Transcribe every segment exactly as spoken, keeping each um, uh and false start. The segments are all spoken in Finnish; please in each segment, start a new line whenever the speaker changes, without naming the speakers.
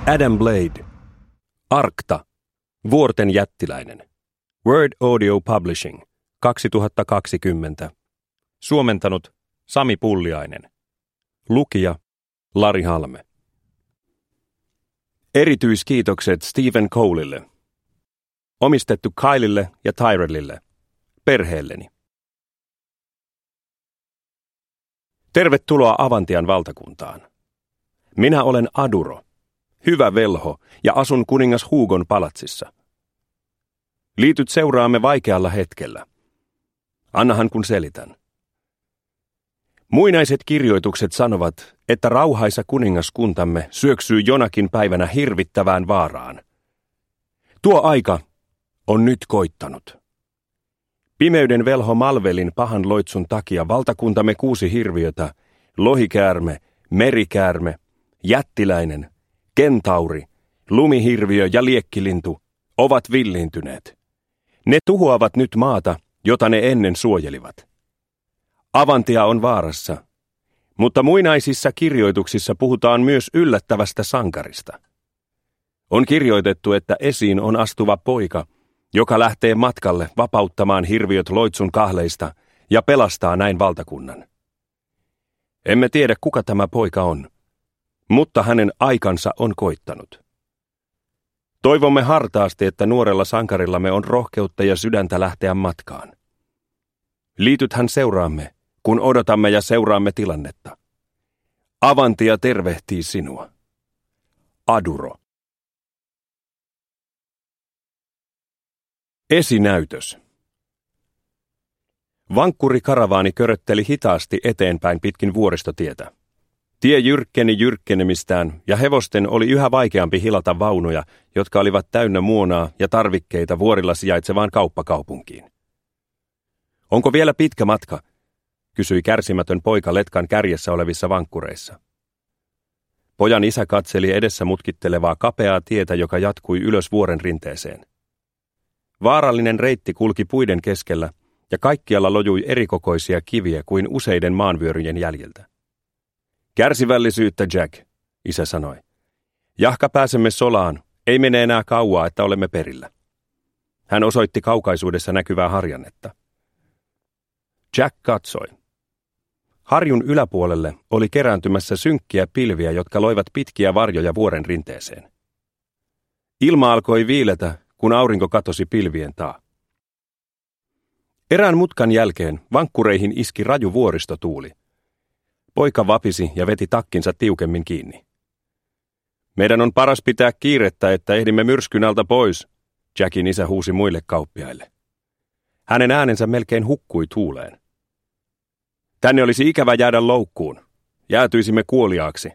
Adam Blade. Arkta. Vuorten jättiläinen. Word Audio Publishing. kaksituhattakaksikymmentä. Suomentanut Sami Pulliainen. Lukija Lari Halme. Erityiskiitokset Stephen Colelle. Omistettu Kylelle ja Tyrellille. Perheelleni. Tervetuloa Avantian valtakuntaan. Minä olen Aduro, hyvä velho, ja asun kuningas Hugon palatsissa. Liityt seuraamme vaikealla hetkellä. Annahan kun selitän. Muinaiset kirjoitukset sanovat, että rauhaisa kuningaskuntamme syöksyy jonakin päivänä hirvittävään vaaraan. Tuo aika on nyt koittanut. Pimeyden velho Malvelin pahan loitsun takia valtakuntamme kuusi hirviötä, lohikäärme, merikäärme, jättiläinen, kentauri, lumihirviö ja liekkilintu ovat villiintyneet. Ne tuhoavat nyt maata, jota ne ennen suojelivat. Avantia on vaarassa, mutta muinaisissa kirjoituksissa puhutaan myös yllättävästä sankarista. On kirjoitettu, että esiin on astuva poika, joka lähtee matkalle vapauttamaan hirviöt loitsun kahleista ja pelastaa näin valtakunnan. Emme tiedä, kuka tämä poika on, mutta hänen aikansa on koittanut. Toivomme hartaasti, että nuorella sankarillamme on rohkeutta ja sydäntä lähteä matkaan. Liitythän seuraamme, kun odotamme ja seuraamme tilannetta. Avantia tervehtii sinua. Aduro. Esinäytös. Vankkurikaravaani körötteli hitaasti eteenpäin pitkin vuoristotietä. Tie jyrkkeni jyrkkenemistään ja hevosten oli yhä vaikeampi hilata vaunuja, jotka olivat täynnä muonaa ja tarvikkeita vuorilla sijaitsevaan kauppakaupunkiin. Onko vielä pitkä matka? Kysyi kärsimätön poika letkan kärjessä olevissa vankkureissa. Pojan isä katseli edessä mutkittelevaa kapeaa tietä, joka jatkui ylös vuoren rinteeseen. Vaarallinen reitti kulki puiden keskellä ja kaikkialla lojui erikokoisia kiviä kuin useiden maanvyöryjen jäljiltä. Kärsivällisyyttä, Jack, isä sanoi. Jahka pääsemme solaan, ei mene enää kauaa, että olemme perillä. Hän osoitti kaukaisuudessa näkyvää harjannetta. Jack katsoi. Harjun yläpuolelle oli kerääntymässä synkkiä pilviä, jotka loivat pitkiä varjoja vuoren rinteeseen. Ilma alkoi viiletä, kun aurinko katosi pilvien taa. Erään mutkan jälkeen vankkureihin iski raju vuoristotuuli. Poika vapisi ja veti takkinsa tiukemmin kiinni. Meidän on paras pitää kiirettä, että ehdimme myrskyn alta pois, Jackin isä huusi muille kauppiaille. Hänen äänensä melkein hukkui tuuleen. Tänne olisi ikävä jäädä loukkuun. Jäätyisimme kuoliaaksi.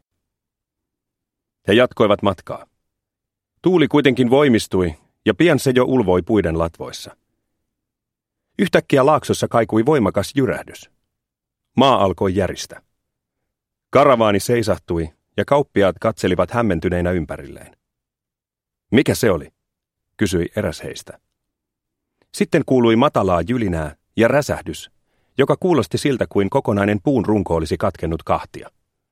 He jatkoivat matkaa. Tuuli kuitenkin voimistui, ja pian se jo ulvoi puiden latvoissa. Yhtäkkiä laaksossa kaikui voimakas jyrähdys. Maa alkoi järistä. Karavaani seisahtui, ja kauppiaat katselivat hämmentyneinä ympärilleen. Mikä se oli? Kysyi eräs heistä. Sitten kuului matalaa jylinää ja räsähdys, joka kuulosti siltä kuin kokonainen puun runko olisi katkennut kahtia.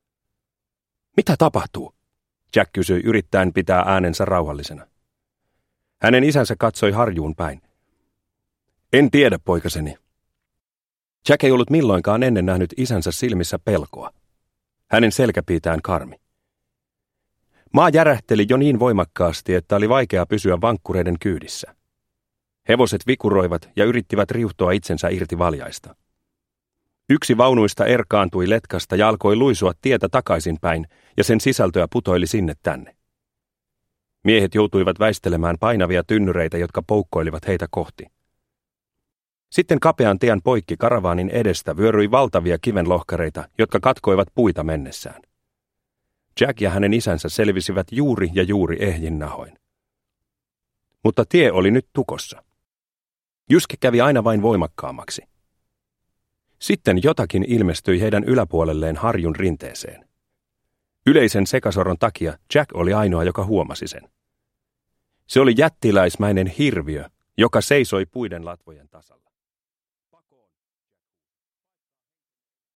Mitä tapahtuu? Jack kysyi yrittäen pitää äänensä rauhallisena. Hänen isänsä katsoi harjuun päin. En tiedä, poikaseni. Jack ei ollut milloinkaan ennen nähnyt isänsä silmissä pelkoa. Hänen selkäpiitään karmi. Maa järähteli jo niin voimakkaasti, että oli vaikea pysyä vankkureiden kyydissä. Hevoset vikuroivat ja yrittivät riuhtoa itsensä irti valjaista. Yksi vaunuista erkaantui letkasta ja alkoi luisua tietä takaisinpäin, ja sen sisältöä putoili sinne tänne. Miehet joutuivat väistelemään painavia tynnyreitä, jotka poukkoilivat heitä kohti. Sitten kapean tien poikki karavaanin edestä vyöryi valtavia kivenlohkareita, jotka katkoivat puita mennessään. Jack ja hänen isänsä selvisivät juuri ja juuri ehjin nahoin. Mutta tie oli nyt tukossa. Jyske kävi aina vain voimakkaammaksi. Sitten jotakin ilmestyi heidän yläpuolelleen harjun rinteeseen. Yleisen sekasorron takia Jack oli ainoa, joka huomasi sen. Se oli jättiläismäinen hirviö, joka seisoi puiden latvojen tasalla.